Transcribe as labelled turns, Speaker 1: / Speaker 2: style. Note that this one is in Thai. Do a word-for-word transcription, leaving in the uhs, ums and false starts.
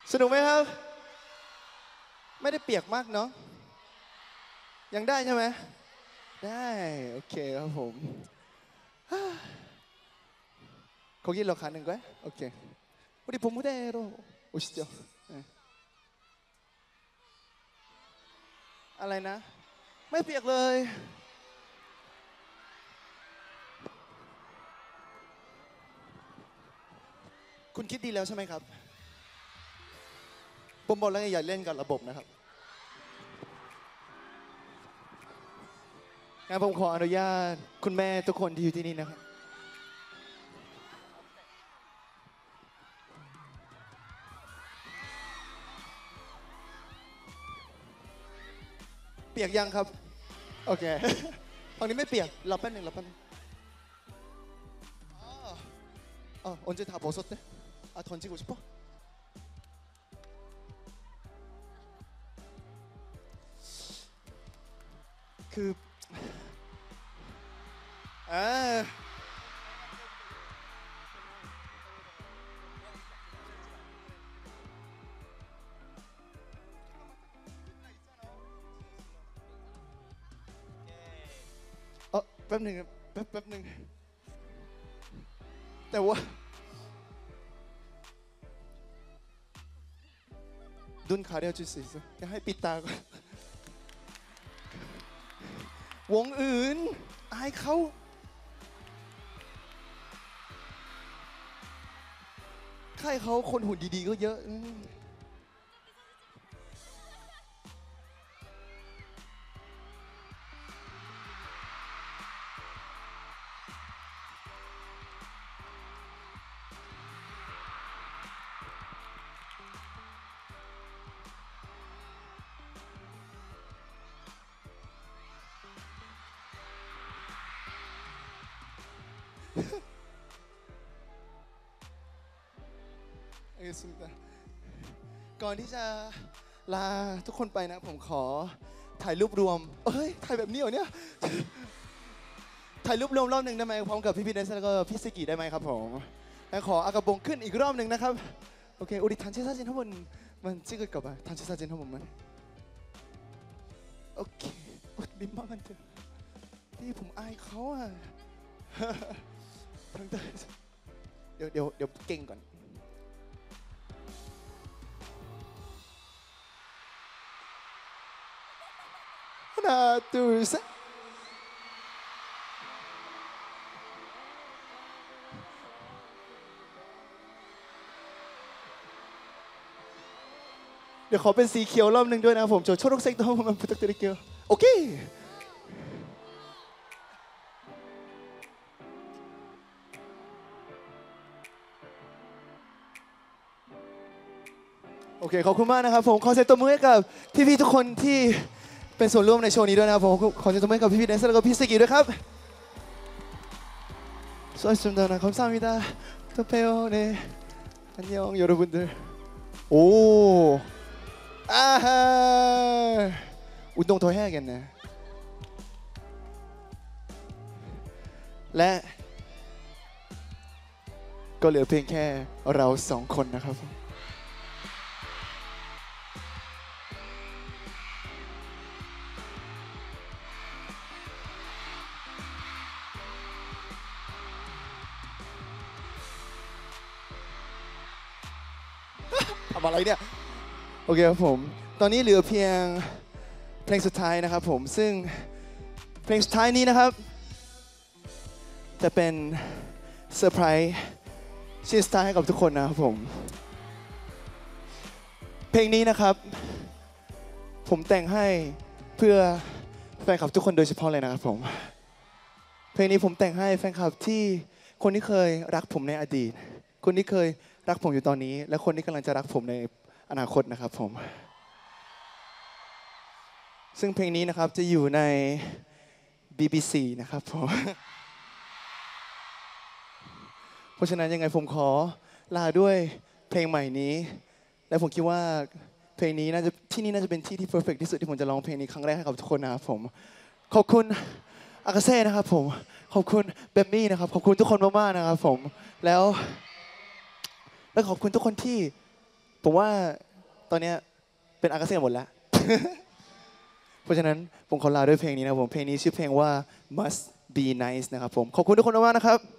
Speaker 1: สนุกไหมครับไม่ได้เปียกมากเนาะยังได้ใช่ไหมได้โอเคครับผม거기 로 가는 거야? 오케이. 우리 본무대로 오시죠. 네. อะไรนะไม่เปียกเลยคุณคิดดีแล้วใช่ไหมครับผมบอกแล้วอย่าเล่นกับระบบนะครับงั้นผมขออนุญาตคุณแม่ทุกคนที่อยู่ที่นี่นะครับเปียกยังครับโอเคฝั่งนี้ไม่เปียกรอแป๊บหนึ่งรอแป๊บหนึ่งอ๋ออ๋อ언제 다 벗었대? 아 던지고 싶어? 그 아. 어, แป๊บหนึ่งแป๊บแป๊บหนึ่งแต่ว่า눈 가려줄 수 있어? 그냥ให้ปิดตาก่อนวงอื่นอายเขาค่ายเขาคนหุ่นดีๆก็เยอะก่อนที่จะลาทุกคนไปนะผมขอถ่ายรูปรวมเอ้ยถ่ายแบบนี้เหรอเนี่ยถ่ายรูปรวมรอบหนึ่งได้ไหมพร้อมกับพี่พี่เดนซ์แล้วก็พี่สกิได้ไหมครับผมและขออากาบงขึ้นอีกรอบหนึ่งนะครับโอเค우리단체사진한번만찍을까봐단체사진한번만โอเค민망한데พี่ผมอายเขาอ่ะทั้งแต่เดี๋ยวเดี๋ยวเดี๋ยวเก่งก่อน하나, 둘, 셋. 네, ขอเป็นสีเขียวรอบหนึ่งด้วยนะครับผม초록색도 한 번만 부탁드릴게요. 오케이. 오케이, ขอบคุณมากนะครับผมขอเสียงตบมือให้กับพี่ๆทุกคนที่เป็นส่วนร่วมในโชว์นี้ด้วยนะครับผมขอเสียงตบมือให้กับพี่ๆแดนเซอร์แล้วก็พี่สกีด้วยครับ수고하셨습니다. 감사합니다. 또 봬요. 네. 안녕 여러분들. 오. 아하. 운동 더 해야겠네. และก็เหลือเพียงแค่เราสองคนนะครับทำอะไรเนี่ยโอเคครับผมตอนนี้เหลือเพียงเพลงสุดท้ายนะครับผมซึ่งเพลงสุดท้ายนี้นะครับจะเป็นเซอร์ไพรส์ชิ้นสุดท้ายให้กับทุกคนนะครับผมเพลงนี้นะครับผมแต่งให้เพื่อแฟนคลับทุกคนโดยเฉพาะเลยนะครับผมเพลงนี้ผมแต่งให้แฟนคลับที่คนที่เคยรักผมในอดีตคนที่เคยรักผมอยู่ตอนนี้และคนที่กำลังจะรักผมในอนาคตนะครับผมซึ่งเพลงนี้นะครับจะอยู่ใน บี บี ซี นะครับผมเพราะฉะนั้นยังไงผมขอลาด้วยเพลงใหม่นี้และผมคิดว่าเพลงนี้น่าจะที่นี่น่าจะเป็นที่ที่เพอร์เฟกต์ที่สุดที่ผมจะร้องเพลงนี้ครั้งแรกให้กับทุกคนนะครับผมขอบคุณอากาเซ่นะครับผมขอบคุณเบมมี่นะครับขอบคุณทุกคนมากๆนะครับผมแล้วและขอบคุณทุกคนที่ผมว่าตอนเนี้ยเป็นอากาเซ่หมดแล้ว เพราะฉะนั้นผมขอลาด้วยเพลงนี้นะครับผมเพลงนี้ชื่อเพลงว่า must be nice นะครับผมขอบคุณทุกคนมากๆนะครับ